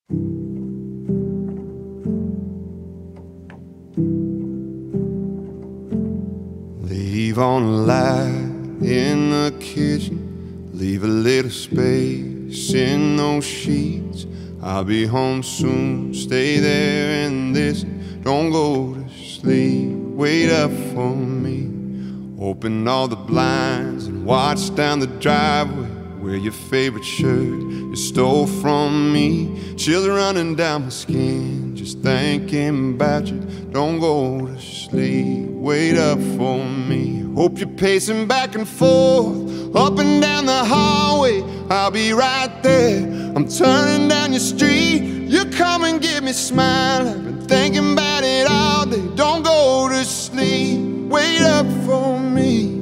Leave on a light in the kitchen, leave a little space in those sheets. I'll be home soon, stay there and listen. Don't go to sleep, wait up for me. Open all the blinds and watch down the driveway. Wear your favorite shirt you stole from me. Chills running down my skin, just thinking about you. Don't go to sleep, wait up for me. Hope you're pacing back and forth, up and down the hallway. I'll be right there, I'm turning down your street. You come and give me smile, I've been thinking about it all day. Don't go to sleep, wait up for me.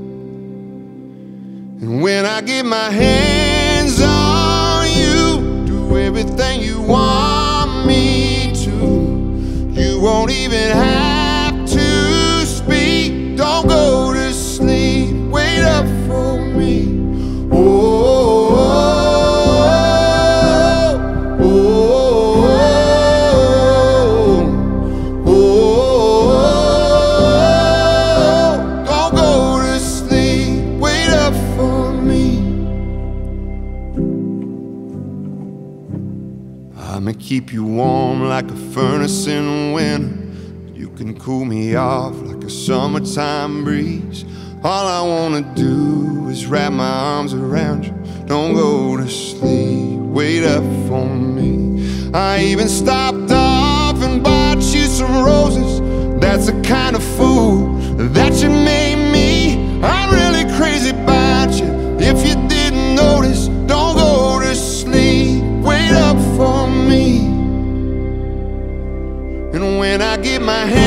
And when I get my hands on you, do everything you want me to. You won't even have to speak. Don't go to sleep, wait up for me. Oh, oh, oh, oh, oh. Don't go to sleep, wait up for me. I'ma keep you warm like a furnace in winter. You can cool me off like a summertime breeze. All I wanna do is wrap my arms around you. Don't go to sleep, wait up for me. I even stopped off and bought you some roses. That's the kind of fool that you made me. I'm really crazy about you, if you didn't notice. Don't go to sleep, wait up for me. And when I get my